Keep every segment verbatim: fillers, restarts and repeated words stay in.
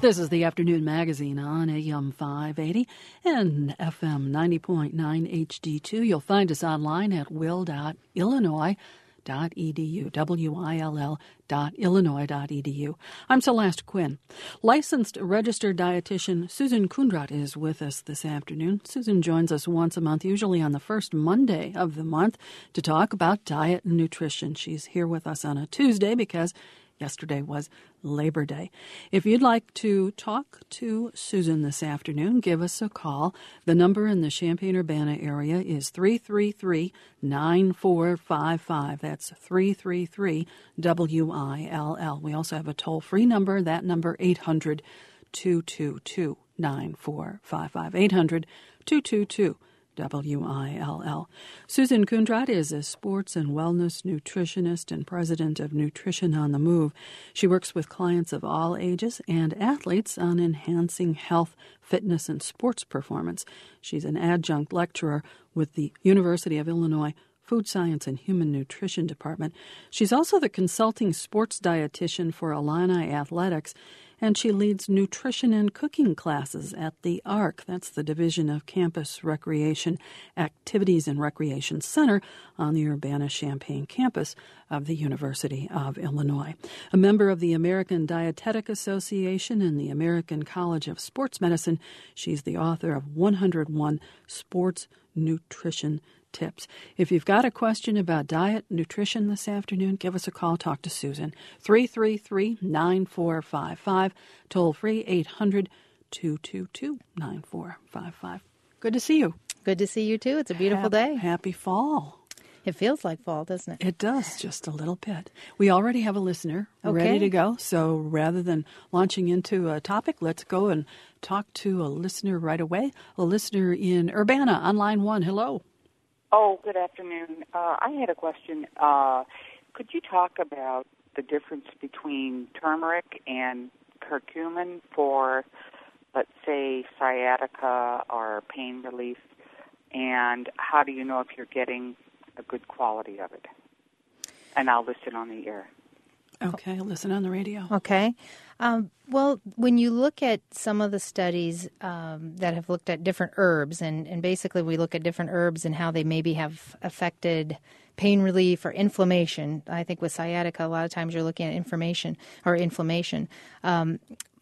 This is the Afternoon Magazine on A M five eighty and F M ninety point nine H D two. You'll find us online at will dot illinois dot e d u, W I L L dot illinois dot e d u. I'm Celeste Quinn. Licensed registered dietitian Susan Kundrat is with us this afternoon. Susan joins us once a month, usually on the first Monday of the month, to talk about diet and nutrition. She's here with us on a Tuesday because yesterday was Labor Day. If you'd like to talk to Susan this afternoon, give us a call. The number in the Champaign-Urbana area is three three three, nine four five five. That's three three three, W I L L. We also have a toll-free number. That number, eight hundred, two two two, nine four five five. eight hundred, two two two, W I L L. Susan Kundrat is a sports and wellness nutritionist and president of Nutrition on the Move. She works with clients of all ages and athletes on enhancing health, fitness, and sports performance. She's an adjunct lecturer with the University of Illinois Food Science and Human Nutrition Department. She's also the consulting sports dietitian for Illini Athletics, and she leads nutrition and cooking classes at the A R C. That's the Division of Campus Recreation Activities and Recreation Center on the Urbana-Champaign campus of the University of Illinois. A member of the American Dietetic Association and the American College of Sports Medicine, she's the author of one hundred one Sports Nutrition Tips. If you've got a question about diet, nutrition this afternoon, give us a call. Talk to Susan. three three three, nine four five five. Toll free, eight hundred, two two two, nine four five five. Good to see you. Good to see you, too. It's a beautiful happy, day. Happy fall. It feels like fall, doesn't it? It does, just a little bit. We already have a listener okay. ready to go. So rather than launching into a topic, let's go and talk to a listener right away. A listener in Urbana on line one. Hello. Oh, good afternoon. Uh, I had a question. Uh, could you talk about the difference between turmeric and curcumin for, let's say, sciatica or pain relief, and how do you know if you're getting a good quality of it? And I'll listen on the air. Okay, listen on the radio. Okay. Um, well, when you look at some of the studies um, that have looked at different herbs, and, and basically we look at different herbs and how they maybe have affected pain relief or inflammation. I think with sciatica, a lot of times you're looking at inflammation or inflammation. Um,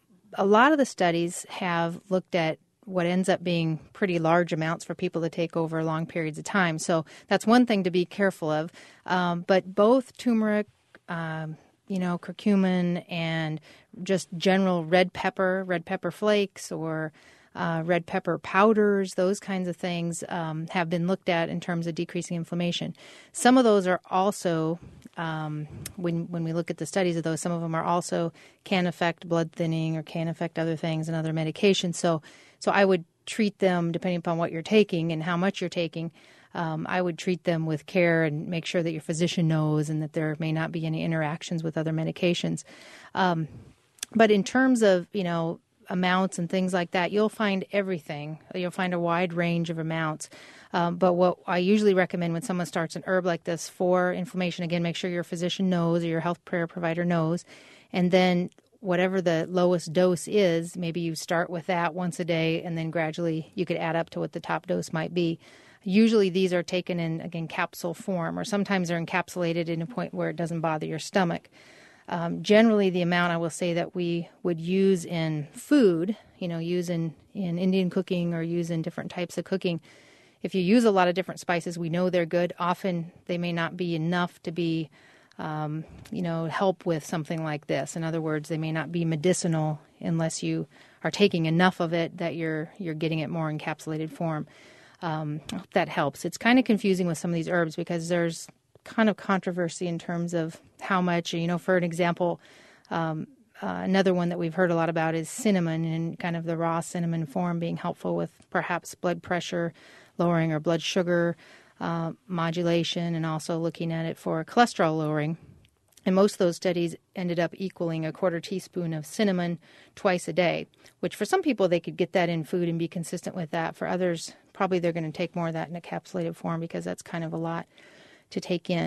a lot of the studies have looked at what ends up being pretty large amounts for people to take over long periods of time. So that's one thing to be careful of. Um, but both turmeric, um, you know, curcumin and just general red pepper, red pepper flakes or uh, red pepper powders, those kinds of things um, have been looked at in terms of decreasing inflammation. Some of those are also, um, when when we look at the studies of those, some of them are also can affect blood thinning or can affect other things and other medications. So, so I would treat them depending upon what you're taking and how much you're taking. Um, I would treat them with care and make sure that your physician knows and that there may not be any interactions with other medications. Um, but in terms of, you know, amounts and things like that, you'll find everything. You'll find a wide range of amounts. Um, but what I usually recommend when someone starts an herb like this for inflammation, again, make sure your physician knows or your health care provider knows. And then whatever the lowest dose is, maybe you start with that once a day and then gradually you could add up to what the top dose might be. Usually these are taken in, again, capsule form, or sometimes they're encapsulated in a point where it doesn't bother your stomach. Um, generally, the amount I will say that we would use in food, you know, use in, in Indian cooking or use in different types of cooking, if you use a lot of different spices, we know they're good. Often they may not be enough to be, um, you know, help with something like this. In other words, they may not be medicinal unless you are taking enough of it that you're you're getting it more encapsulated form. Um, I hope that helps. It's kind of confusing with some of these herbs because there's kind of controversy in terms of how much, you know, for an example, um, uh, another one that we've heard a lot about is cinnamon and kind of the raw cinnamon form being helpful with perhaps blood pressure lowering or blood sugar uh, modulation, and also looking at it for cholesterol lowering. And most of those studies ended up equaling a quarter teaspoon of cinnamon twice a day, which for some people they could get that in food and be consistent with that. For others, probably they're going to take more of that in a capsulated form because that's kind of a lot to take in.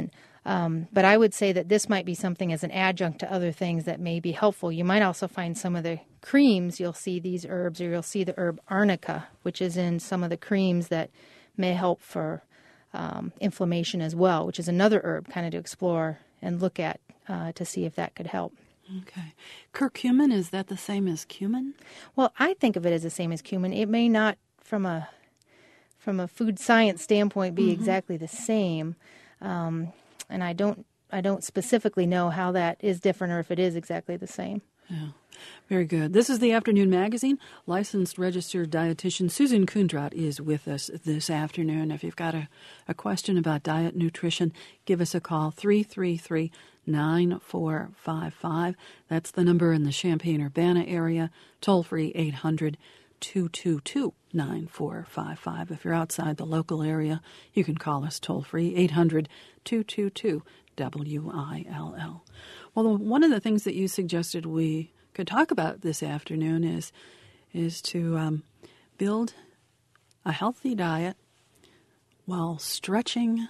Um, but I would say that this might be something as an adjunct to other things that may be helpful. You might also find some of the creams, you'll see these herbs, or you'll see the herb arnica, which is in some of the creams that may help for um, inflammation as well, which is another herb kind of to explore and look at uh, to see if that could help. Okay. Curcumin, is that the same as cumin? Well, I think of it as the same as cumin. It may not, from a from a food science standpoint, be mm-hmm. exactly the same. Um, and I don't I don't specifically know how that is different or if it is exactly the same. Yeah, very good. This is the Afternoon Magazine. Licensed registered dietitian Susan Kundrat is with us this afternoon. If you've got a, a question about diet, nutrition, give us a call, three three three, nine four five five. That's the number in the Champaign-Urbana area. Toll free, eight hundred, two two two, nine four five five. If you're outside the local area, you can call us toll free, eight hundred, two two two, W I L L. Well, one of the things that you suggested we could talk about this afternoon is is to um, build a healthy diet while stretching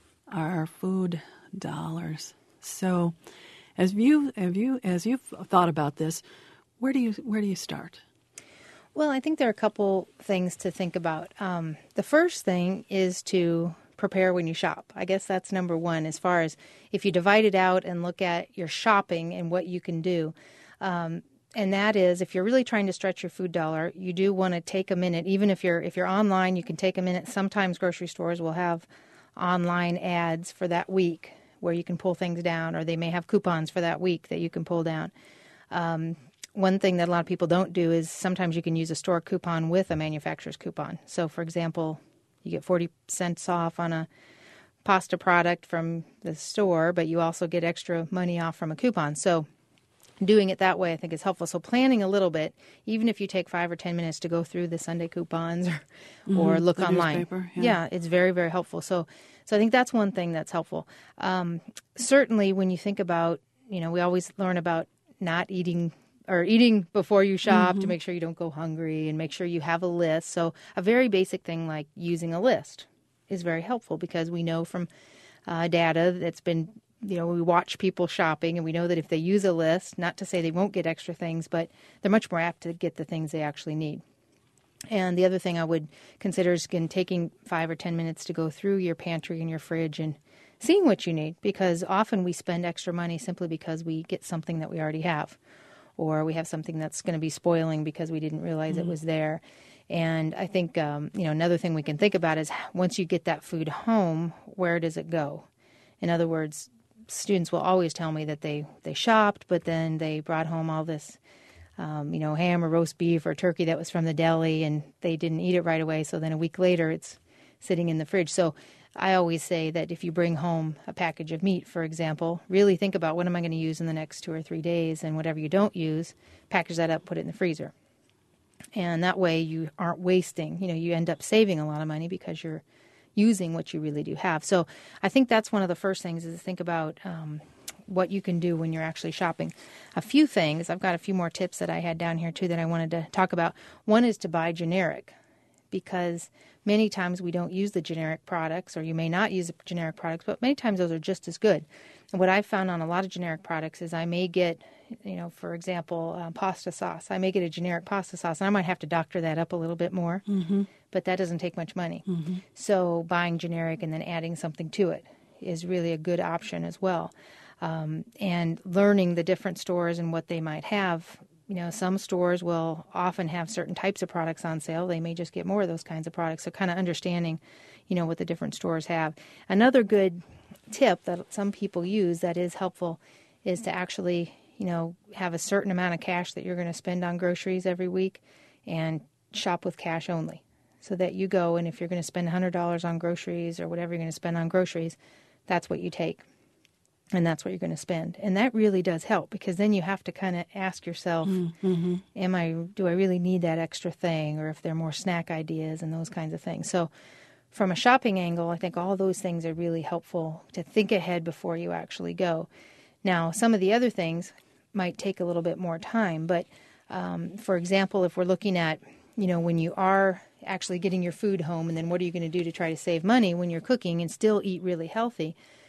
our food dollars. So, as you have you as you've thought about this, where do you where do you start? Well, I think there are a couple things to think about. Um, the first thing is to prepare when you shop. I guess that's number one, as far as if you divide it out and look at your shopping and what you can do. Um, and that is, if you're really trying to stretch your food dollar, you do want to take a minute. Even if you're if you're online, you can take a minute. Sometimes grocery stores will have online ads for that week where you can pull things down, or they may have coupons for that week that you can pull down. Um, One thing that a lot of people don't do is sometimes you can use a store coupon with a manufacturer's coupon. So, for example, you get forty cents off on a pasta product from the store, but you also get extra money off from a coupon. So doing it that way, I think, is helpful. So planning a little bit, even if you take five or ten minutes to go through the Sunday coupons or, mm-hmm. or look the online. Newspaper, yeah. yeah, it's very, very helpful. So, so I think that's one thing that's helpful. Um, certainly when you think about, you know, we always learn about not eating or eating before you shop mm-hmm. to make sure you don't go hungry and make sure you have a list. So a very basic thing like using a list is very helpful, because we know from uh, data that's been, you know, we watch people shopping and we know that if they use a list, not to say they won't get extra things, but they're much more apt to get the things they actually need. And the other thing I would consider is, again, taking five or ten minutes to go through your pantry and your fridge and seeing what you need, because often we spend extra money simply because we get something that we already have, or we have something that's going to be spoiling because we didn't realize mm-hmm. it was there. And I think, um, you know, another thing we can think about is, once you get that food home, where does it go? In other words, students will always tell me that they, they shopped, but then they brought home all this, um, you know, ham or roast beef or turkey that was from the deli, and they didn't eat it right away. So then a week later, it's sitting in the fridge. So I always say that if you bring home a package of meat, for example, really think about, what am I going to use in the next two or three days? And whatever you don't use, package that up, put it in the freezer. And that way you aren't wasting. You know, you end up saving a lot of money because you're using what you really do have. So I think that's one of the first things, is to think about um, what you can do when you're actually shopping. A few things, I've got a few more tips that I had down here too that I wanted to talk about. One is to buy generic, because many times we don't use the generic products, or you may not use the generic products, but many times those are just as good. And what I've found on a lot of generic products is I may get, you know, for example, uh, pasta sauce. I may get a generic pasta sauce, and I might have to doctor that up a little bit more, mm-hmm. but that doesn't take much money. Mm-hmm. So buying generic and then adding something to it is really a good option as well. Um, and learning the different stores and what they might have. You know, some stores will often have certain types of products on sale. They may just get more of those kinds of products. So kind of understanding, you know, what the different stores have. Another good tip that some people use that is helpful is to actually, you know, have a certain amount of cash that you're going to spend on groceries every week, and shop with cash only. So that you go, and if you're going to spend one hundred dollars on groceries or whatever you're going to spend on groceries, that's what you take. And that's what you're going to spend. And that really does help, because then you have to kind of ask yourself, mm-hmm. am I, do I really need that extra thing? Or if there are more snack ideas and those kinds of things. So from a shopping angle, I think all those things are really helpful to think ahead before you actually go. Now, some of the other things might take a little bit more time. But um, for example, if we're looking at, you know, when you are actually getting your food home, and then what are you going to do to try to save money when you're cooking and still eat really healthy?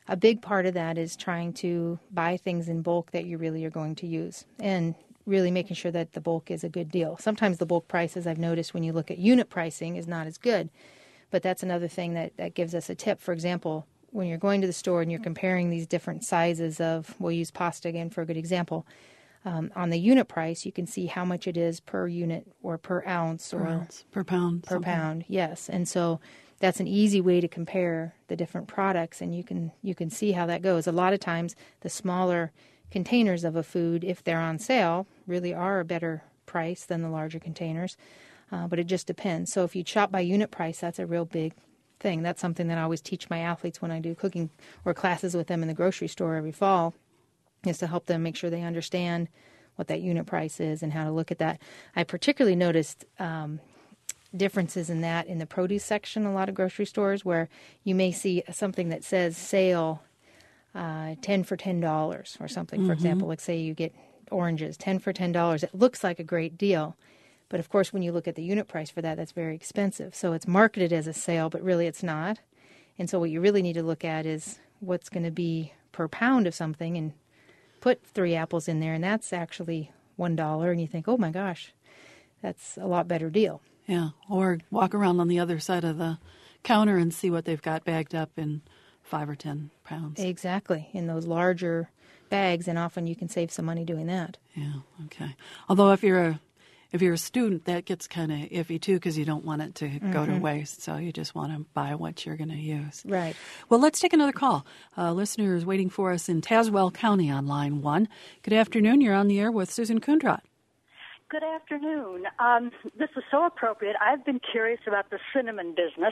a big part of that is trying to buy things in bulk that you really are going to use, and really making sure that the bulk is a good deal. Sometimes the bulk prices, I've noticed when you look at unit pricing, is not as good. But that's another thing that, that gives us a tip. For example, when you're going to the store and you're comparing these different sizes of, we'll use pasta again for a good example, um, on the unit price, you can see how much it is per unit or per ounce per or ounce, per pound. Per something. pound, yes. And so that's an easy way to compare the different products, and you can you can see how that goes. A lot of times, the smaller containers of a food, if they're on sale, really are a better price than the larger containers. Uh, but it just depends. So if you shop by unit price, that's a real big thing. That's something that I always teach my athletes when I do cooking or classes with them in the grocery store every fall, is to help them make sure they understand what that unit price is and how to look at that. I particularly noticed um, differences in that in the produce section, a lot of grocery stores, where you may see something that says sale uh, ten for ten dollars or something. Mm-hmm. For example, like say you get oranges, ten for ten dollars. It looks like a great deal. But of course, when you look at the unit price for that, that's very expensive. So it's marketed as a sale, but really it's not. And so what you really need to look at is what's going to be per pound of something, and put three apples in there, and that's actually one dollar. And you think, oh my gosh, that's a lot better deal. Yeah, or walk around on the other side of the counter and see what they've got bagged up in five or ten pounds. Exactly, in those larger bags, and often you can save some money doing that. Yeah, okay. Although if you're a If you're a student, that gets kind of iffy, too, because you don't want it to mm-hmm. go to waste. So you just want to buy what you're going to use. Right. Well, let's take another call. A listener is waiting for us in Tazewell County on line one. Good afternoon. You're on the air with Susan Kundrat. Good afternoon. Um, this is so appropriate. I've been curious about the cinnamon business,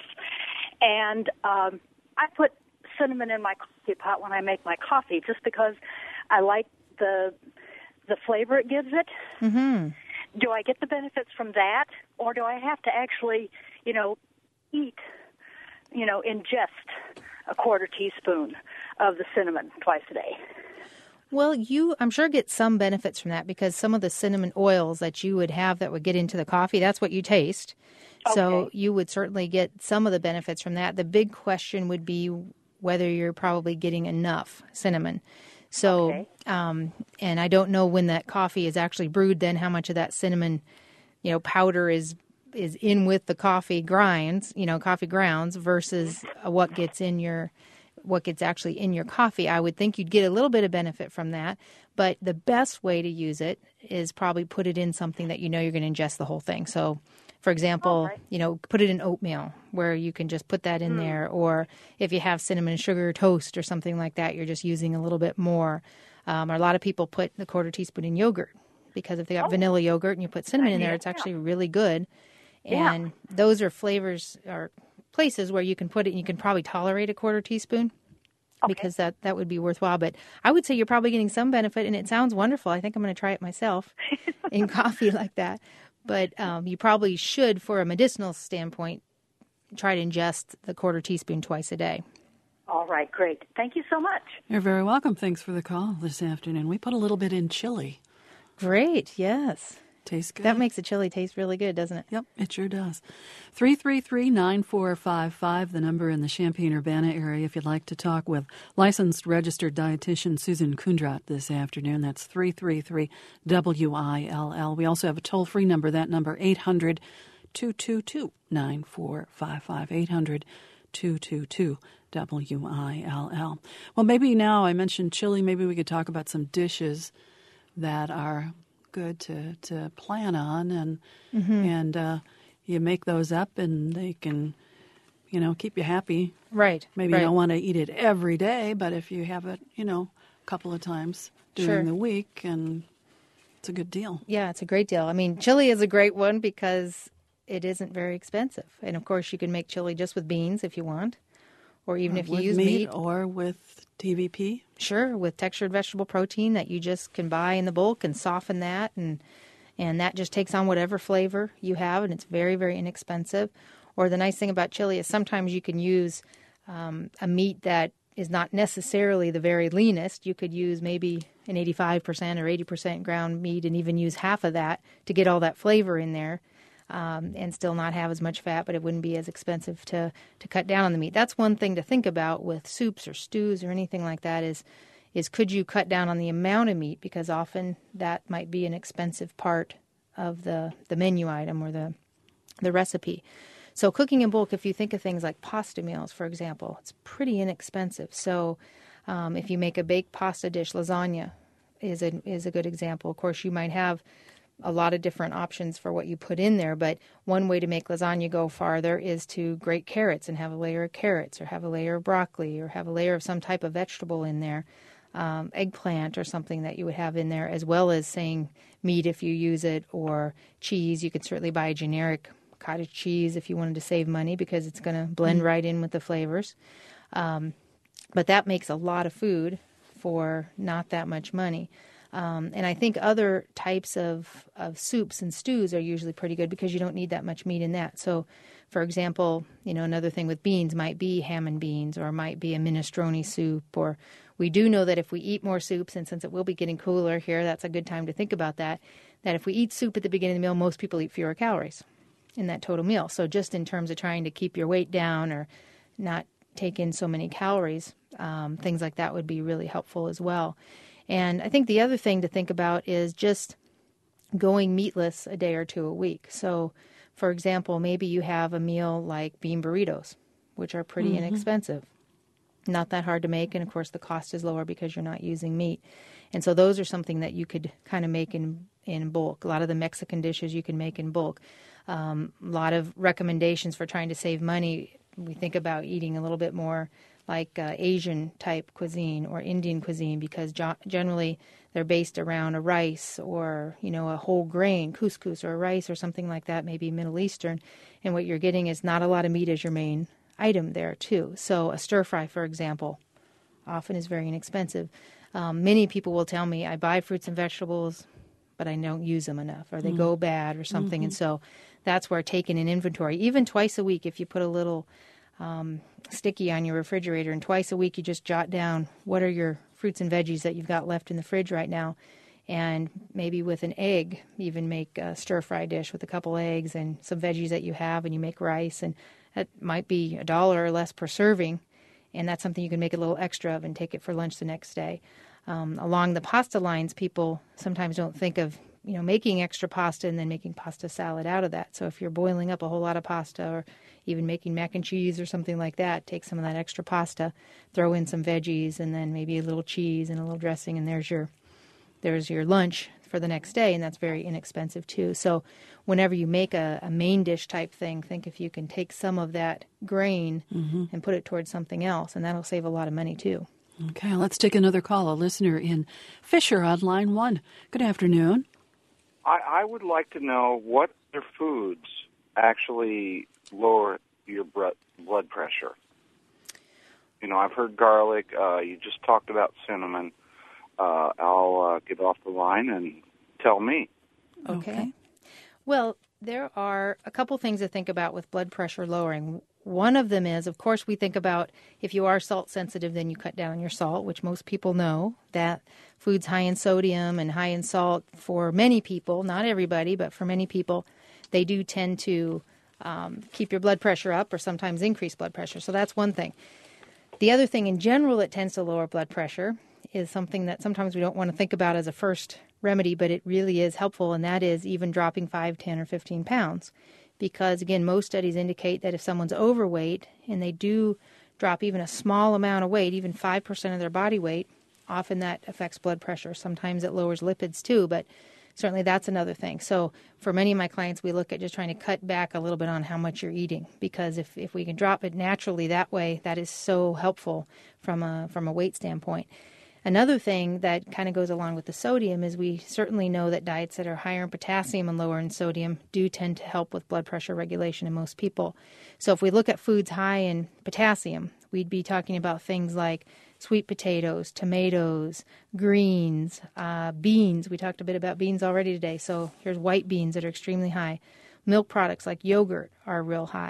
and um, I put cinnamon in my coffee pot when I make my coffee just because I like the the flavor it gives it. Mm-hmm. Do I get the benefits from that, or do I have to actually, you know, eat, you know, ingest a quarter teaspoon of the cinnamon twice a day? Well, you, I'm sure, get some benefits from that, because some of the cinnamon oils that you would have that would get into the coffee, that's what you taste. Okay. So you would certainly get some of the benefits from that. The big question would be whether you're probably getting enough cinnamon. So, okay. um, and I don't know when that coffee is actually brewed, then how much of that cinnamon, you know, powder is is in with the coffee grinds, you know, coffee grounds versus what gets in your, what gets actually in your coffee. I would think you'd get a little bit of benefit from that, but the best way to use it is probably put it in something that you know you're going to ingest the whole thing. So, for example, right. you know, put it in oatmeal where you can just put that in mm. there. Or if you have cinnamon sugar toast or something like that, you're just using a little bit more. Um, or a lot of people put the quarter teaspoon in yogurt, because if they got oh. vanilla yogurt and you put cinnamon in there, yeah, it's actually really good. Yeah. And those are flavors or places where you can put it, and you can probably tolerate a quarter teaspoon. Okay. Because that, that would be worthwhile. But I would say you're probably getting some benefit, and it sounds wonderful. I think I'm going to try it myself in coffee like that. But um, you probably should, for a medicinal standpoint, try to ingest the quarter teaspoon twice a day. All right, great. Thank you so much. You're very welcome. Thanks for the call this afternoon. We put a little bit in chili. Great, yes. Tastes good. That makes the chili taste really good, doesn't it? Yep, it sure does. three three three, nine four five five, the number in the Champaign-Urbana area if you'd like to talk with licensed registered dietitian Susan Kundrat this afternoon. That's three three three W I L L. We also have a toll-free number, that number eight hundred, two two two, nine four five five, eight hundred, two two two, W I L L. Well, maybe now I mentioned chili, maybe we could talk about some dishes that are good to, to plan on, and mm-hmm. and uh, you make those up, and they can, you know, keep you happy. Right. Maybe right. you don't want to eat it every day, but if you have it, you know, a couple of times during sure. the week, and it's a good deal. Yeah, it's a great deal. I mean, chili is a great one because it isn't very expensive, and of course, you can make chili just with beans if you want, or even or if you with use meat, meat, or with T V P. Sure, with textured vegetable protein that you just can buy in the bulk and soften that, and and that just takes on whatever flavor you have, and it's very, very inexpensive. Or the nice thing about chili is sometimes you can use um, a meat that is not necessarily the very leanest. You could use maybe an eighty-five percent or eighty percent ground meat, and even use half of that to get all that flavor in there. um, and still not have as much fat, but it wouldn't be as expensive to, to cut down on the meat. That's one thing to think about with soups or stews or anything like that is, is could you cut down on the amount of meat, because often that might be an expensive part of the, the menu item or the the recipe. So cooking in bulk, if you think of things like pasta meals, for example, it's pretty inexpensive. So um, if you make a baked pasta dish, lasagna is a, is a good example. Of course, you might have a lot of different options for what you put in there, but one way to make lasagna go farther is to grate carrots and have a layer of carrots, or have a layer of broccoli, or have a layer of some type of vegetable in there, um, eggplant or something that you would have in there, as well as saying meat if you use it, or cheese. You could certainly buy a generic cottage cheese if you wanted to save money, because it's going to blend mm. right in with the flavors. Um, but that makes a lot of food for not that much money. Um, and I think other types of, of soups and stews are usually pretty good because you don't need that much meat in that. So, for example, you know, another thing with beans might be ham and beans, or might be a minestrone soup. Or we do know that if we eat more soups, and since it will be getting cooler here, that's a good time to think about that, that if we eat soup at the beginning of the meal, most people eat fewer calories in that total meal. So just in terms of trying to keep your weight down or not take in so many calories, um, things like that would be really helpful as well. And I think the other thing to think about is just going meatless a day or two a week. So, for example, maybe you have a meal like bean burritos, which are pretty mm-hmm. inexpensive. Not that hard to make, and of course the cost is lower because you're not using meat. And so those are something that you could kind of make in, in bulk. A lot of the Mexican dishes you can make in bulk. Um, a lot of recommendations for trying to save money. We think about eating a little bit more like uh, Asian type cuisine or Indian cuisine, because jo- generally they're based around a rice or, you know, a whole grain, couscous or a rice or something like that, maybe Middle Eastern. And what you're getting is not a lot of meat as your main item there too. So a stir fry, for example, often is very inexpensive. Um, many people will tell me, I buy fruits and vegetables, but I don't use them enough, or they mm. go bad or something. Mm-hmm. And so that's where taking an inventory, even twice a week, if you put a little um, sticky on your refrigerator, and twice a week you just jot down what are your fruits and veggies that you've got left in the fridge right now, and maybe with an egg, even make a stir-fry dish with a couple eggs and some veggies that you have, and you make rice, and that might be a dollar or less per serving, and that's something you can make a little extra of and take it for lunch the next day. Um, along the pasta lines, people sometimes don't think of, you know, making extra pasta and then making pasta salad out of that. So if you're boiling up a whole lot of pasta, or even making mac and cheese or something like that, take some of that extra pasta, throw in some veggies, and then maybe a little cheese and a little dressing, and there's your there's your lunch for the next day, and that's very inexpensive too. So whenever you make a, a main dish type thing, think if you can take some of that grain mm-hmm. and put it towards something else, and that'll save a lot of money too. Okay, let's take another call. A listener in Fisher on line one. Good afternoon. I, I would like to know what other foods actually lower your blood pressure. You know, I've heard garlic. Uh, you just talked about cinnamon. Uh, I'll uh, get off the line and tell me. Okay. okay. Well, there are a couple things to think about with blood pressure lowering. One of them is, of course, we think about if you are salt sensitive, then you cut down on your salt, which most people know that foods high in sodium and high in salt, for many people, not everybody, but for many people, they do tend to um, keep your blood pressure up or sometimes increase blood pressure. So that's one thing. The other thing in general that tends to lower blood pressure is something that sometimes we don't want to think about as a first remedy, but it really is helpful, and that is even dropping five, ten, or fifteen pounds. Because, again, most studies indicate that if someone's overweight and they do drop even a small amount of weight, even five percent of their body weight, often that affects blood pressure. Sometimes it lowers lipids too, but certainly that's another thing. So for many of my clients, we look at just trying to cut back a little bit on how much you're eating, because if, if we can drop it naturally that way, that is so helpful from a, from a weight standpoint. Another thing that kind of goes along with the sodium is we certainly know that diets that are higher in potassium and lower in sodium do tend to help with blood pressure regulation in most people. So if we look at foods high in potassium, we'd be talking about things like sweet potatoes, tomatoes, greens, uh, beans. We talked a bit about beans already today. So here's white beans that are extremely high. Milk products like yogurt are real high.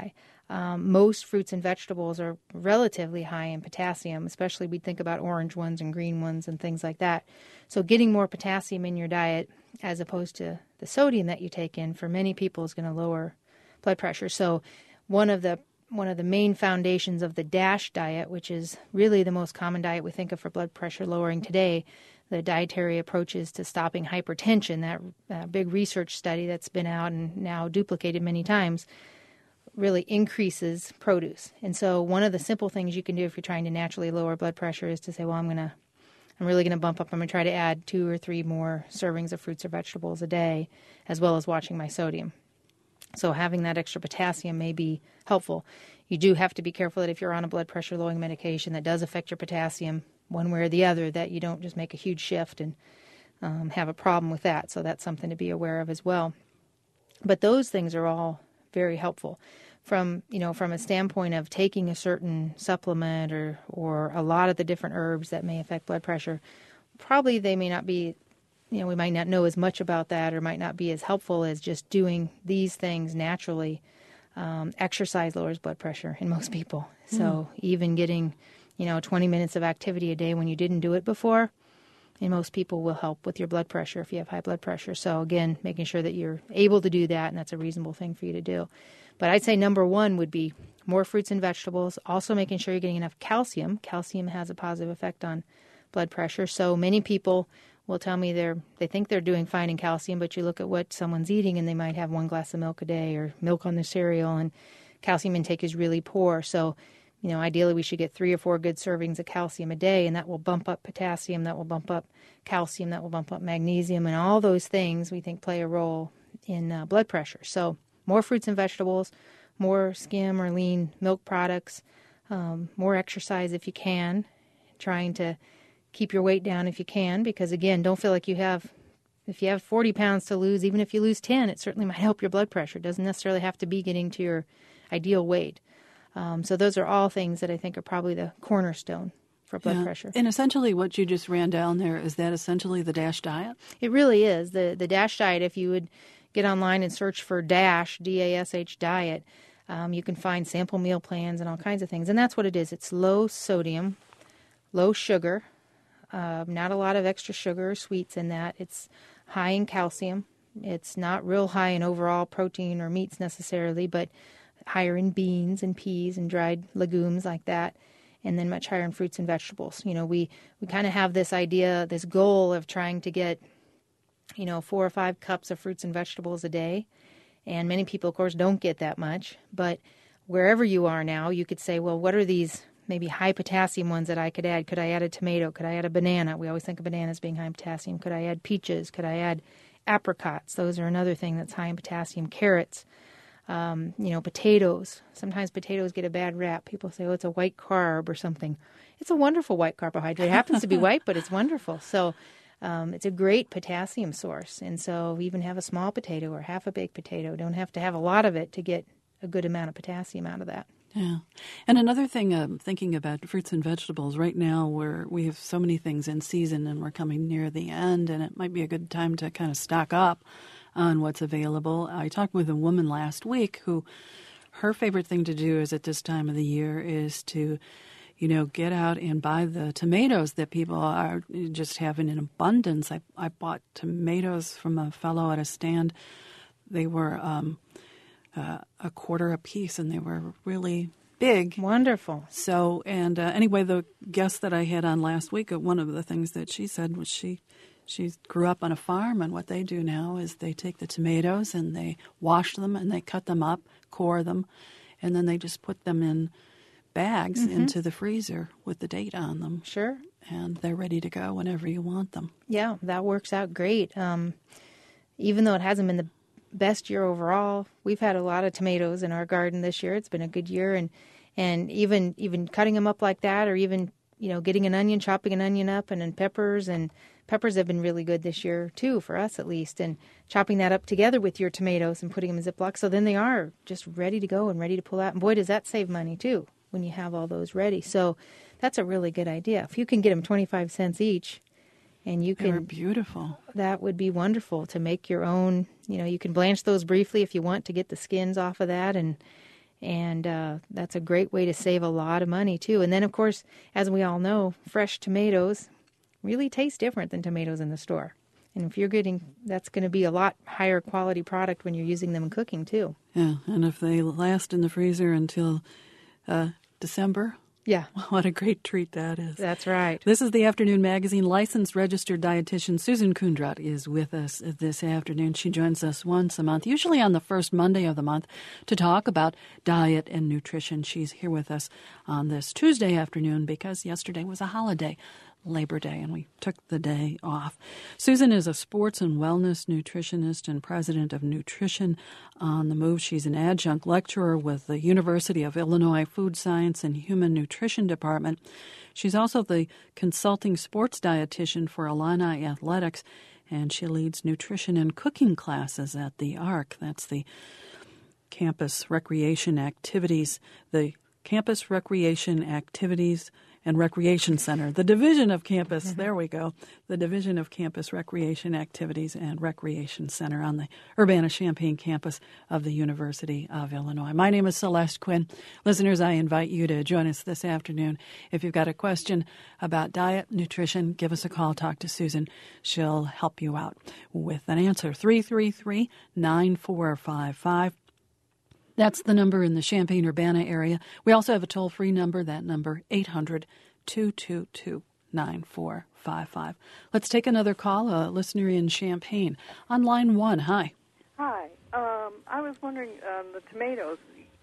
Um, most fruits and vegetables are relatively high in potassium, especially we think about orange ones and green ones and things like that. So getting more potassium in your diet as opposed to the sodium that you take in for many people is going to lower blood pressure. So one of the one of the main foundations of the DASH diet, which is really the most common diet we think of for blood pressure lowering today, the dietary approaches to stopping hypertension, that uh, big research study that's been out and now duplicated many times, really increases produce. And so one of the simple things you can do if you're trying to naturally lower blood pressure is to say, well, I'm going to, I'm really going to bump up, I'm going to try to add two or three more servings of fruits or vegetables a day, as well as watching my sodium. So having that extra potassium may be helpful. You do have to be careful that if you're on a blood pressure lowering medication that does affect your potassium one way or the other, that you don't just make a huge shift and um, have a problem with that. So that's something to be aware of as well. But those things are all very helpful. From, you know, from a standpoint of taking a certain supplement or, or a lot of the different herbs that may affect blood pressure, probably they may not be, you know, we might not know as much about that or might not be as helpful as just doing these things naturally. Um, exercise lowers blood pressure in most people. So mm. even getting, you know, twenty minutes of activity a day when you didn't do it before, in most people will help with your blood pressure if you have high blood pressure. So again, making sure that you're able to do that and that's a reasonable thing for you to do. But I'd say number one would be more fruits and vegetables, also making sure you're getting enough calcium. Calcium has a positive effect on blood pressure. So many people will tell me they're they think they're doing fine in calcium, but you look at what someone's eating and they might have one glass of milk a day or milk on their cereal, and calcium intake is really poor. So, you know, ideally we should get three or four good servings of calcium a day, and that will bump up potassium, that will bump up calcium, that will bump up magnesium, and all those things we think play a role in uh, blood pressure. So more fruits and vegetables, more skim or lean milk products, um, more exercise if you can, trying to keep your weight down if you can, because again, don't feel like you have, if you have forty pounds to lose, even if you lose ten, it certainly might help your blood pressure. It doesn't necessarily have to be getting to your ideal weight. Um, so those are all things that I think are probably the cornerstone for blood yeah. pressure. And essentially what you just ran down there, is that essentially the DASH diet? It really is. The, the DASH diet, if you would get online and search for DASH, D A S H diet, um, you can find sample meal plans and all kinds of things. And that's what it is. It's low sodium, low sugar, uh, not a lot of extra sugar or sweets in that. It's high in calcium. It's not real high in overall protein or meats necessarily, but higher in beans and peas and dried legumes like that, and then much higher in fruits and vegetables. You know, we, we kind of have this idea, this goal of trying to get, you know, four or five cups of fruits and vegetables a day. And many people, of course, don't get that much. But wherever you are now, you could say, well, what are these maybe high potassium ones that I could add? Could I add a tomato? Could I add a banana? We always think of bananas being high in potassium. Could I add peaches? Could I add apricots? Those are another thing that's high in potassium. Carrots. Um, you know, potatoes. Sometimes potatoes get a bad rap. People say, oh, it's a white carb or something. It's a wonderful white carbohydrate. It happens to be white, but it's wonderful. So um, it's a great potassium source. And so even have a small potato or half a baked potato. Don't have to have a lot of it to get a good amount of potassium out of that. Yeah. And another thing I'm thinking about fruits and vegetables right now, where we have so many things in season and we're coming near the end, and it might be a good time to kind of stock up on what's available. I talked with a woman last week who her favorite thing to do is at this time of the year is to, you know, get out and buy the tomatoes that people are just having in abundance. I, I bought tomatoes from a fellow at a stand. They were um, uh, a quarter a piece, and they were really big. Wonderful. So, and uh, anyway, the guest that I had on last week, uh, one of the things that she said was she She grew up on a farm, and what they do now is they take the tomatoes and they wash them and they cut them up, core them, and then they just put them in bags mm-hmm. into the freezer with the date on them. Sure. And they're ready to go whenever you want them. Yeah, that works out great. Um, even though it hasn't been the best year overall, we've had a lot of tomatoes in our garden this year. It's been a good year, and and even even cutting them up like that, or even, you know, getting an onion, chopping an onion up, and then peppers and Peppers have been really good this year, too, for us at least, and chopping that up together with your tomatoes and putting them in Ziploc, so then they are just ready to go and ready to pull out. And boy, does that save money, too, when you have all those ready. So that's a really good idea. If you can get them twenty-five cents each, and you can... They're beautiful. That would be wonderful to make your own. You know, you can blanch those briefly if you want to get the skins off of that, and And uh, that's a great way to save a lot of money, too. And then, of course, as we all know, fresh tomatoes really taste different than tomatoes in the store. And if you're getting, that's going to be a lot higher quality product when you're using them in cooking, too. Yeah, and if they last in the freezer until uh, December, yeah, what a great treat that is. That's right. This is the Afternoon Magazine. Licensed registered dietitian Susan Kundrat is with us this afternoon. She joins us once a month, usually on the first Monday of the month, to talk about diet and nutrition. She's here with us on this Tuesday afternoon because yesterday was a holiday, Labor Day, and we took the day off. Susan is a sports and wellness nutritionist and president of Nutrition on the Move. She's an adjunct lecturer with the University of Illinois Food Science and Human Nutrition Department. She's also the consulting sports dietitian for Illini Athletics, and she leads nutrition and cooking classes at the A R C. That's the Campus Recreation Activities, the Campus Recreation Activities and Recreation Center, the Division of Campus, mm-hmm. there we go, the Division of Campus Recreation Activities and Recreation Center on the Urbana-Champaign campus of the University of Illinois. My name is Celeste Quinn. Listeners, I invite you to join us this afternoon. If you've got a question about diet, nutrition, give us a call, talk to Susan. She'll help you out with an answer. three three three, nine four five five. That's the number in the Champaign-Urbana area. We also have a toll-free number, that number, eight hundred, two two two, nine four five five. Let's take another call, a listener in Champaign. On line one, hi. Hi. Um, I was wondering, um, the tomatoes,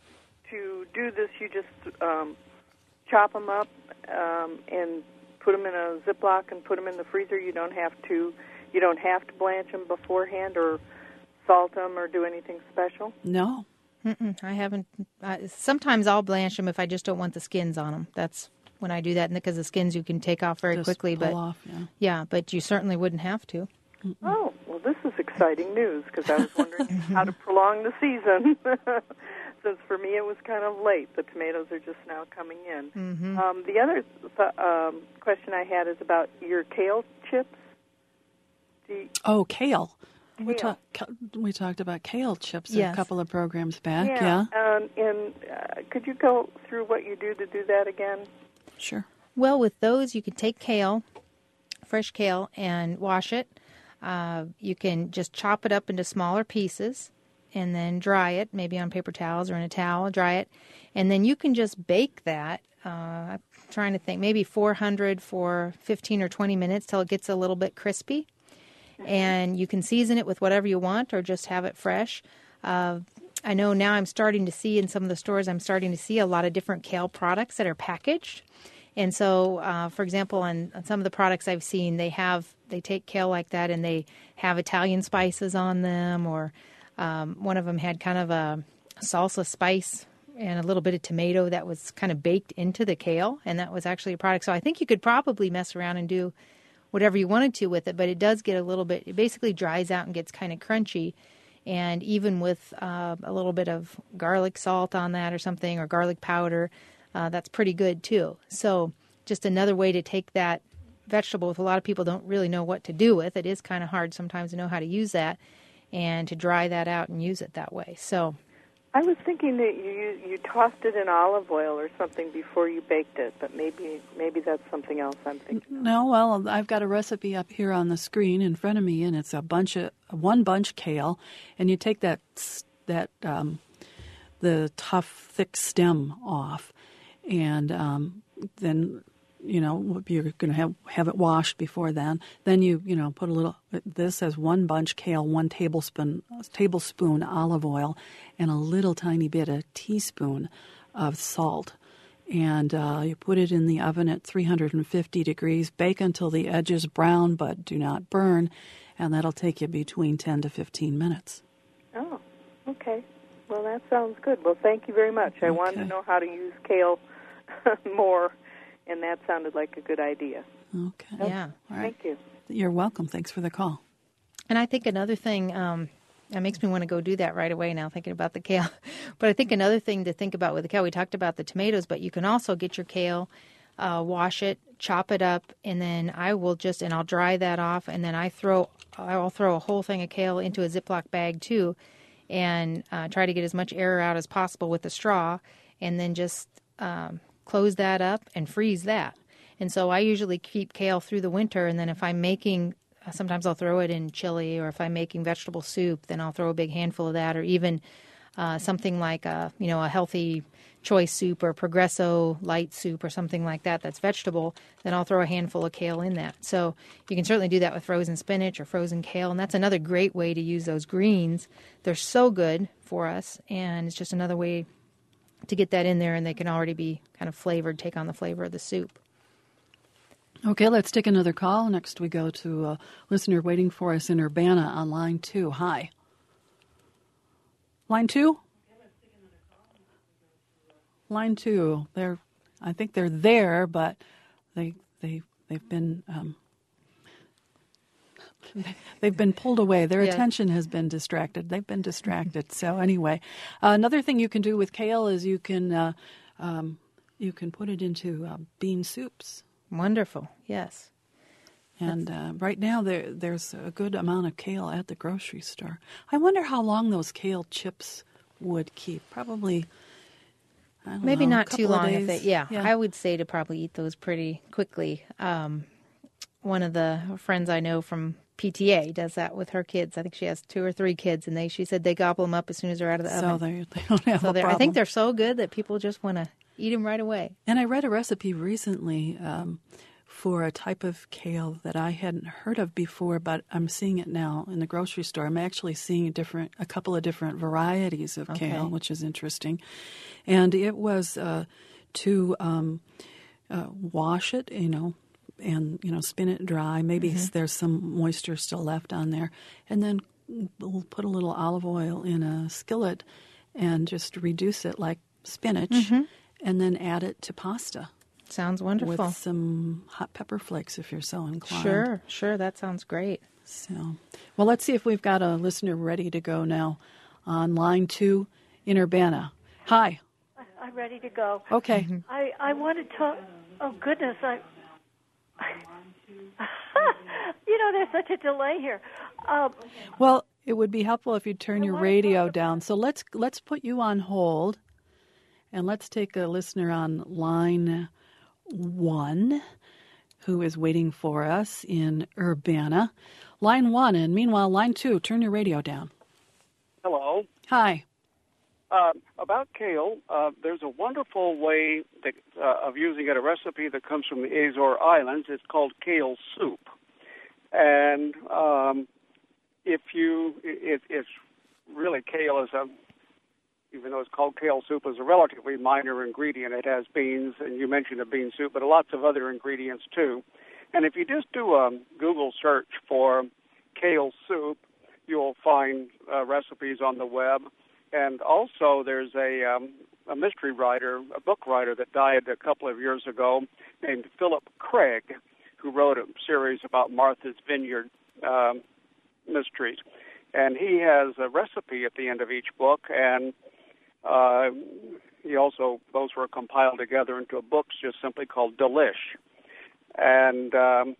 to do this, you just um, chop them up um, and put them in a Ziploc and put them in the freezer. You don't have to, you don't have to blanch them beforehand or salt them or do anything special? No. Mm-mm, I haven't. Uh, sometimes I'll blanch them if I just don't want the skins on them. That's when I do that, because the skins you can take off very just quickly. Pull but off, yeah. yeah, but you certainly wouldn't have to. Mm-mm. Oh, well, this is exciting news, because I was wondering how to prolong the season. Since for me it was kind of late. The tomatoes are just now coming in. Mm-hmm. Um, the other th- um, question I had is about your kale chips. Do you- oh, kale. We, Kale. talk, we talked about kale chips Yes. a couple of programs back. Yeah. Yeah, Um, and uh, could you go through what you do to do that again? Sure. Well, with those, you can take kale, fresh kale, and wash it. Uh, you can just chop it up into smaller pieces and then dry it, maybe on paper towels or in a towel, dry it. And then you can just bake that. Uh, I'm trying to think, maybe four hundred for fifteen or twenty minutes till it gets a little bit crispy. And you can season it with whatever you want or just have it fresh. Uh, I know now I'm starting to see in some of the stores, I'm starting to see a lot of different kale products that are packaged. And so, uh, for example, on, on some of the products I've seen, they have they take kale like that and they have Italian spices on them, or um, one of them had kind of a salsa spice and a little bit of tomato that was kind of baked into the kale, and that was actually a product. So I think you could probably mess around and do whatever you wanted to with it, but it does get a little bit, it basically dries out and gets kind of crunchy. And even with uh, a little bit of garlic salt on that or something, or garlic powder, uh, that's pretty good too. So just another way to take that vegetable, if a lot of people don't really know what to do with, it is kind of hard sometimes to know how to use that, and to dry that out and use it that way. So I was thinking that you you tossed it in olive oil or something before you baked it, but maybe maybe that's something else I'm thinking of. No, well, I've got a recipe up here on the screen in front of me, and it's a bunch of one bunch kale, and you take that that um, the tough, thick stem off, and um, then you know you're going to have have it washed before then. Then you you know put a little. This as one bunch kale, one tablespoon tablespoon olive oil, and a little tiny bit, a teaspoon of salt. And uh, you put it in the oven at three hundred fifty degrees. Bake until the edges brown, but do not burn. And that'll take you between ten to fifteen minutes. Oh, okay. Well, that sounds good. Well, thank you very much. I Okay. wanted to know how to use kale more, and that sounded like a good idea. Okay. yeah. All right. Thank you. You're welcome. Thanks for the call. And I think another thing, um, that makes me want to go do that right away now, thinking about the kale. But I think another thing to think about with the kale, we talked about the tomatoes, but you can also get your kale, uh, wash it, chop it up, and then I will just, and I'll dry that off, and then I throw, I'll throw a whole thing of kale into a Ziploc bag too, and uh, try to get as much air out as possible with the straw, and then just um, close that up and freeze that. And so I usually keep kale through the winter, and then if I'm making, sometimes I'll throw it in chili, or if I'm making vegetable soup, then I'll throw a big handful of that, or even uh, something like a, you know, a healthy choice soup or Progresso light soup or something like that that's vegetable, then I'll throw a handful of kale in that. So you can certainly do that with frozen spinach or frozen kale, and that's another great way to use those greens. They're so good for us, and it's just another way to get that in there, and they can already be kind of flavored, take on the flavor of the soup. Okay, let's take another call. Next we go to a listener waiting for us in Urbana on line two. Hi. Line two? Line two. They're, I think they're there, but they they they've been um, they've been pulled away. Their Yeah. attention has been distracted. They've been distracted. So anyway, uh, another thing you can do with kale is you can uh, um, you can put it into uh, bean soups. Wonderful. Yes. And uh, right now there there's a good amount of kale at the grocery store. I wonder how long those kale chips would keep. Probably. I don't Maybe know, a not too couple of long. If days. they, yeah, yeah. I would say to probably eat those pretty quickly. Um, one of the friends I know from P T A does that with her kids. I think she has two or three kids, and they she said they gobble them up as soon as they're out of the So oven. they, they don't have So a they're- problem. I think they're so good that people just want to eat them right away. And I read a recipe recently um, for a type of kale that I hadn't heard of before, but I'm seeing it now in the grocery store. I'm actually seeing a different, a couple of different varieties of Okay. kale, which is interesting. And it was uh, to um, uh, wash it, you know, and you know, spin it dry. Maybe Mm-hmm. there's some moisture still left on there, and then we'll put a little olive oil in a skillet and just reduce it like spinach, Mm-hmm. and then add it to pasta. Sounds wonderful. With some hot pepper flakes if you're so inclined. Sure, sure. That sounds great. So, well, let's see if we've got a listener ready to go now on line two in Urbana. Hi. I'm ready to go. Okay. I, I want to talk. Oh, goodness. I. You know, there's such a delay here. Um, Well, it would be helpful if you turn your radio down. So let's let's put you on hold, and let's take a listener on line one who is waiting for us in Urbana. Line one, and meanwhile, line two, turn your radio down. Hello. Hi. Uh, about kale, uh, there's a wonderful way that, uh, of using it, a recipe that comes from the Azore Islands. It's called kale soup. And um, if you, it, it's really kale is a, even though it's called kale soup, is a relatively minor ingredient. It has beans, and you mentioned a bean soup, but lots of other ingredients too. And if you just do a Google search for kale soup, you'll find uh, recipes on the web. And also there's a, um, a mystery writer, a book writer that died a couple of years ago named Philip Craig, who wrote a series about Martha's Vineyard um, mysteries. And he has a recipe at the end of each book, and uh, he also, those were compiled together into a book just simply called Delish. And um,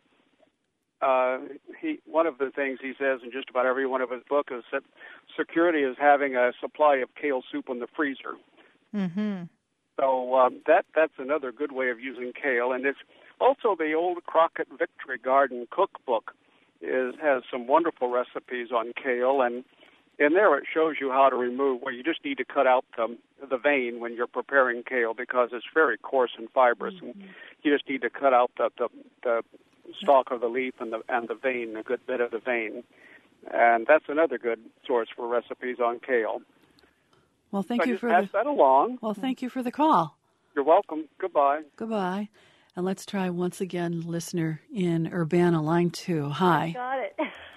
uh, he, one of the things he says in just about every one of his books is that security is having a supply of kale soup in the freezer. Mm-hmm. So um, that that's another good way of using kale. And it's also the old Crockett Victory Garden cookbook is has some wonderful recipes on kale, and in there it shows you how to remove, well, you just need to cut out the, the vein when you're preparing kale because it's very coarse and fibrous, mm-hmm. and you just need to cut out the, the, the stalk of the leaf and the and the vein, a good bit of the vein. And that's another good source for recipes on kale. Well, thank so you I just for pass the that along. Well, thank you for the call. You're welcome. Goodbye. Goodbye. And let's try once again, listener in Urbana, line two. Hi. Got it.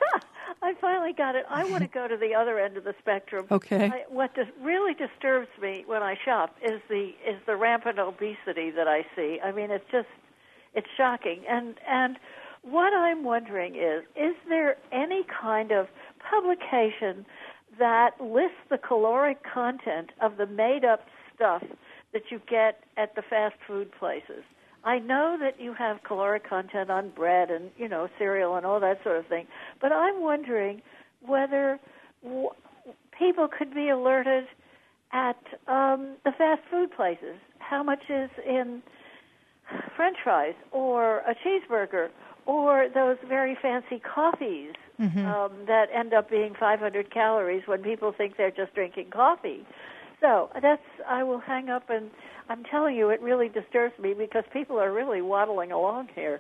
I finally got it. I want to go to the other end of the spectrum. Okay. I, what dis- really disturbs me when I shop is the is the rampant obesity that I see. I mean, it's just it's shocking. And and what I'm wondering is, is there any kind of publication that lists the caloric content of the made-up stuff that you get at the fast food places? I know that you have caloric content on bread and, you know, cereal and all that sort of thing, but I'm wondering whether w- people could be alerted at um, the fast food places. How much is in French fries or a cheeseburger or those very fancy coffees mm-hmm. um, that end up being five hundred calories when people think they're just drinking coffee. So that's, I will hang up, and I'm telling you, it really disturbs me because people are really waddling along here.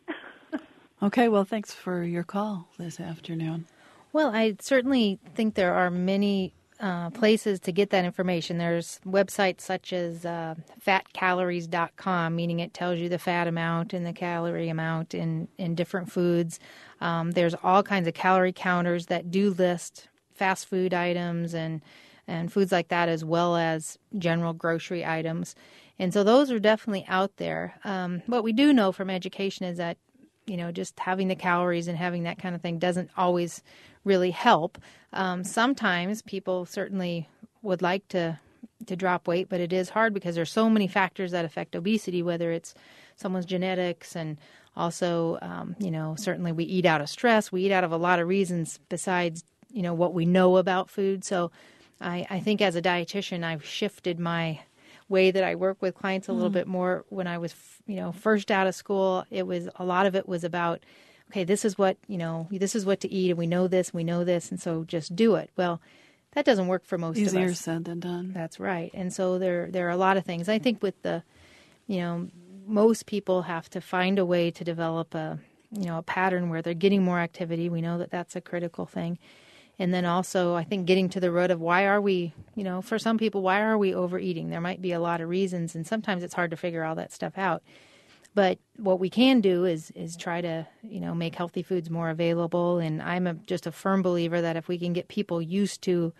Okay, well, thanks for your call this afternoon. Well, I certainly think there are many uh, places to get that information. There's websites such as uh, fat calories dot com, meaning it tells you the fat amount and the calorie amount in, in different foods. Um, there's all kinds of calorie counters that do list fast food items and, and foods like that, as well as general grocery items. And so those are definitely out there. Um, what we do know from education is that, you know, just having the calories and having that kind of thing doesn't always really help. Um, sometimes people certainly would like to to drop weight, but it is hard because there's so many factors that affect obesity, whether it's someone's genetics and also, um, you know, certainly we eat out of stress. We eat out of a lot of reasons besides, you know, what we know about food. So I, I think as a dietitian, I've shifted my way that I work with clients a little mm. bit more. When I was, you know, first out of school, it was a lot of it was about, okay, this is what, you know, this is what to eat, and we know this, we know this, and so just do it. Well, that doesn't work for most Easier of us. said than done. That's right. And so there there are a lot of things. I think with the, you know, most people have to find a way to develop a, you know, a pattern where they're getting more activity. We know that that's a critical thing. And then also, I think getting to the root of why are we, you know, for some people, why are we overeating? There might be a lot of reasons, and sometimes it's hard to figure all that stuff out. But what we can do is is try to, you know, make healthy foods more available. And I'm a, just a firm believer that if we can get people used to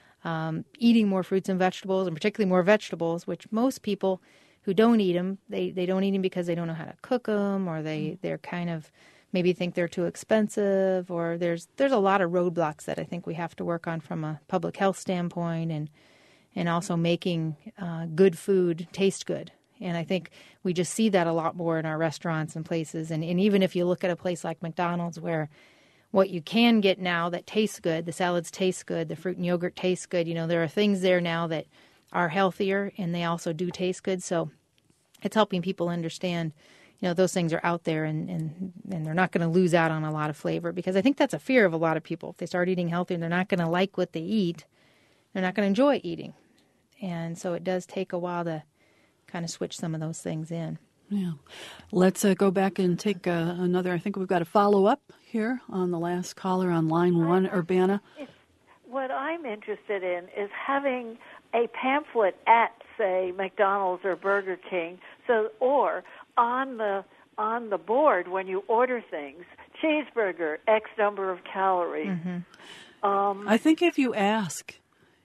um, eating more fruits and vegetables, and particularly more vegetables, which most people who don't eat them, they, they don't eat them because they don't know how to cook them, or they, they're kind of maybe think they're too expensive, or there's there's a lot of roadblocks that I think we have to work on from a public health standpoint, and and also making uh, good food taste good. And I think we just see that a lot more in our restaurants and places. And, and even if you look at a place like McDonald's, where what you can get now that tastes good, the salads taste good, the fruit and yogurt tastes good, you know, there are things there now that are healthier and they also do taste good. So it's helping people understand, you know, those things are out there, and, and, and they're not going to lose out on a lot of flavor, because I think that's a fear of a lot of people. If they start eating healthy and they're not going to like what they eat, they're not going to enjoy eating. And so it does take a while to kind of switch some of those things in. Yeah. Let's uh, go back and take uh, another. I think we've got a follow-up here on the last caller on line one, Urbana. It's, what I'm interested in is having a pamphlet at, say, McDonald's or Burger King, so or on the on the board when you order things, cheeseburger, X number of calories. Mm-hmm. Um, I think if you ask,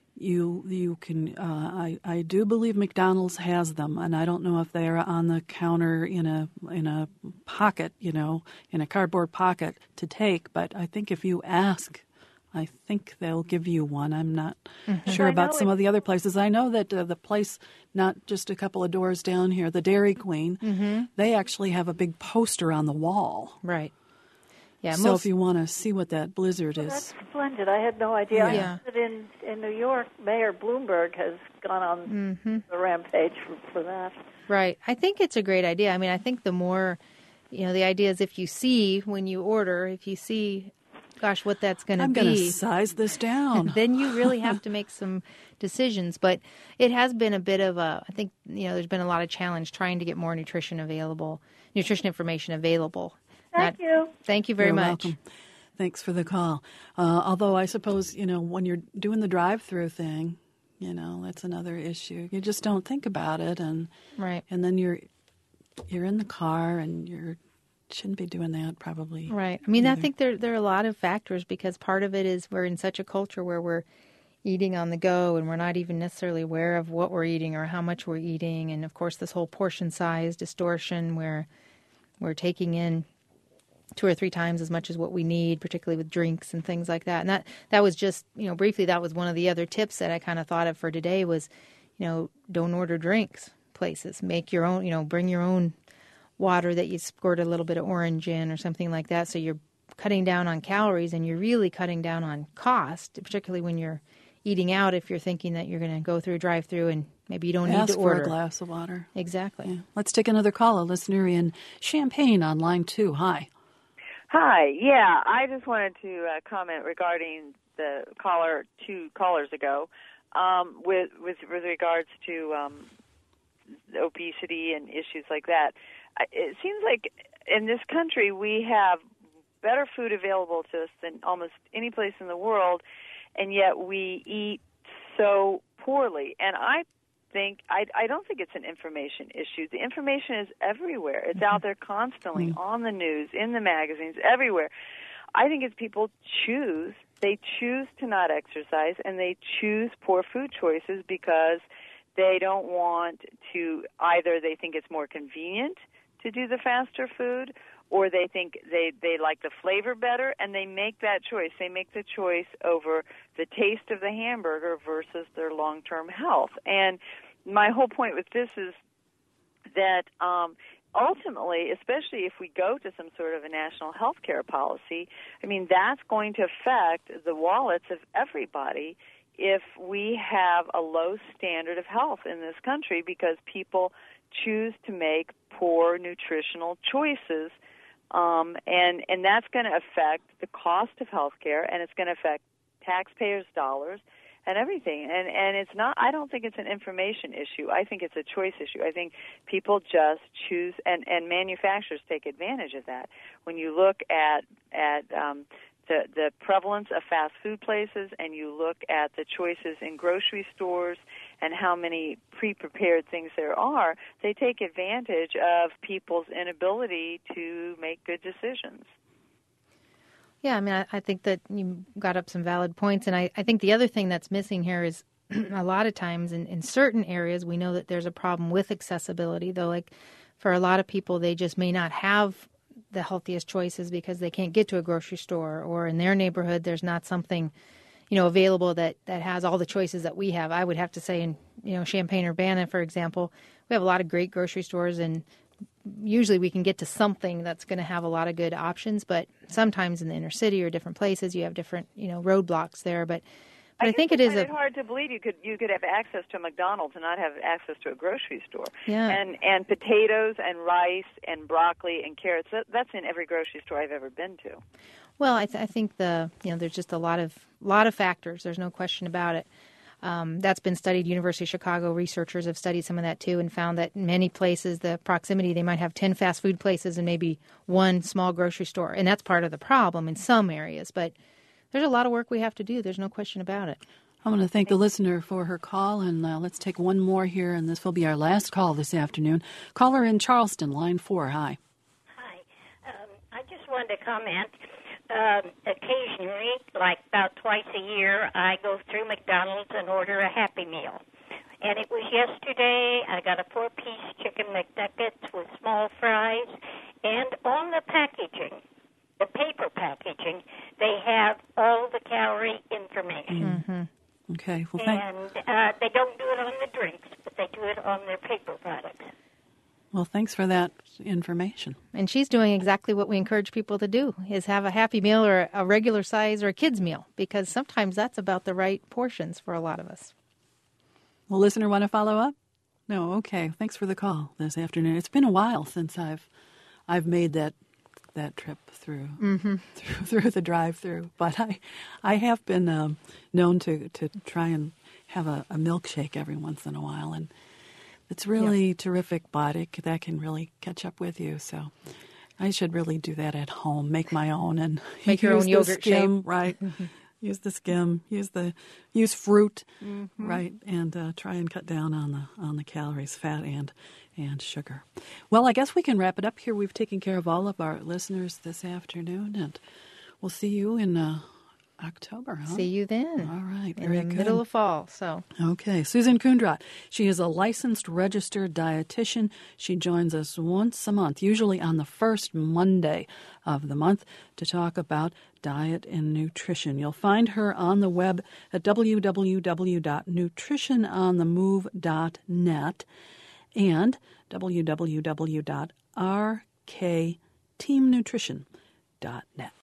you you can. Uh, I I do believe McDonald's has them, and I don't know if they are on the counter in a in a pocket, you know, in a cardboard pocket to take. But I think if you ask, I think they'll give you one. I'm not mm-hmm. sure about some of the other places. I know that uh, the place, not just a couple of doors down here, the Dairy Queen, mm-hmm. they actually have a big poster on the wall. Right. Yeah. So most... if you want to see what that blizzard well, is. That's splendid. I had no idea. Yeah. I in, in New York, Mayor Bloomberg has gone on mm-hmm. the rampage for, for that. Right. I think it's a great idea. I mean, I think the more, you know, the idea is if you see when you order, if you see, gosh, what that's going to be. I'm going to size this down. Then you really have to make some decisions. But it has been a bit of a, I think, you know, there's been a lot of challenge trying to get more nutrition available, nutrition information available. Thank Not, you. Thank you very You're much. Welcome. Thanks for the call. Uh, although I suppose, you know, when you're doing the drive-through thing, you know, that's another issue. You just don't think about it, and right. and then you're you're in the car, and you're shouldn't be doing that probably. Right. I mean, either. I think there there are a lot of factors, because part of it is we're in such a culture where we're eating on the go, and we're not even necessarily aware of what we're eating or how much we're eating, and of course this whole portion size distortion where we're taking in two or three times as much as what we need, particularly with drinks and things like that. And that, that was just, you know, briefly, that was one of the other tips that I kind of thought of for today was, you know, don't order drinks places. Make your own, you know, bring your own water that you squirt a little bit of orange in or something like that. So you're cutting down on calories and you're really cutting down on cost, particularly when you're eating out if you're thinking that you're going to go through a drive-through and maybe you don't Ask need to for order. a glass of water. Exactly. Yeah. Let's take another call. A listener in Champaign on line two. Hi. Hi. Yeah, I just wanted to uh, comment regarding the caller two callers ago um, with, with with regards to um, obesity and issues like that. It seems like in this country we have better food available to us than almost any place in the world, and yet we eat so poorly. And I think I, I don't think it's an information issue. The information is everywhere. It's out there constantly, mm-hmm. on the news, in the magazines, everywhere. I think it's people choose. They choose to not exercise, and they choose poor food choices because they don't want to, either they think it's more convenient to do the faster food, or they think they, they like the flavor better, and they make that choice. They make the choice over the taste of the hamburger versus their long-term health. And my whole point with this is that um, ultimately, especially if we go to some sort of a national health care policy, I mean, that's going to affect the wallets of everybody if we have a low standard of health in this country because people choose to make poor nutritional choices. Um, and, and that's going to affect the cost of health care, and it's going to affect taxpayers' dollars and everything. And, and it's not, I don't think it's an information issue. I think it's a choice issue. I think people just choose, and, and manufacturers take advantage of that. When you look at, at um, the, the prevalence of fast food places, and you look at the choices in grocery stores and how many pre-prepared things there are, they take advantage of people's inability to make good decisions. Yeah, I mean, I, I think that you got up some valid points, and I, I think the other thing that's missing here is a lot of times in, in certain areas we know that there's a problem with accessibility, though, like for a lot of people, they just may not have the healthiest choices because they can't get to a grocery store, or in their neighborhood there's not something, you know, available that, that has all the choices that we have. I would have to say in, you know, Champaign-Urbana, for example, we have a lot of great grocery stores, and usually we can get to something that's going to have a lot of good options, but sometimes in the inner city or different places you have different, you know, roadblocks there. But, but I, I think it is a, a, hard to believe you could you could have access to a McDonald's and not have access to a grocery store. Yeah. And and potatoes and rice and broccoli and carrots, that, that's in every grocery store I've ever been to. Well, I, th- I think the you know there's just a lot of lot of factors. There's no question about it. Um, that's been studied. University of Chicago researchers have studied some of that too, and found that in many places the proximity, they might have ten fast food places and maybe one small grocery store, and that's part of the problem in some areas. But there's a lot of work we have to do. There's no question about it. I want to thank the listener for her call, and uh, let's take one more here, and this will be our last call this afternoon. Caller in Charleston, line four. Hi. Hi. Um, I just wanted to comment. Um, occasionally, like about twice a year, I go through McDonald's and order a Happy Meal. And it was yesterday. I got a four-piece chicken McNuggets with small fries. And on the packaging, the paper packaging, they have all the calorie information. Mm-hmm. Okay. Well, thank- and uh, they don't do it on the drinks, but they do it on their paper products. Well, thanks for that information. And she's doing exactly what we encourage people to do, is have a Happy Meal or a regular size or a kid's meal, because sometimes that's about the right portions for a lot of us. Well, listener, want to follow up? No, okay. Thanks for the call this afternoon. It's been a while since I've I've made that that trip through mm-hmm. through, through the drive-through, but I I have been um, known to, to try and have a, a milkshake every once in a while, and it's really yep. terrific, but it, that can really catch up with you. So I should really do that at home, make my own, and make your own yogurt skim, shape. Right? Use the skim, use the use fruit, mm-hmm. right, and uh, try and cut down on the on the calories, fat, and and sugar. Well, I guess we can wrap it up here. We've taken care of all of our listeners this afternoon, and we'll see you in Uh, October, huh? See you then. All right, very in the good. middle of fall. So okay, Susan Kundrat. She is a licensed registered dietitian. She joins us once a month, usually on the first Monday of the month, to talk about diet and nutrition. You'll find her on the web at w w w dot nutrition on the move dot net and w w w dot r k team nutrition dot net.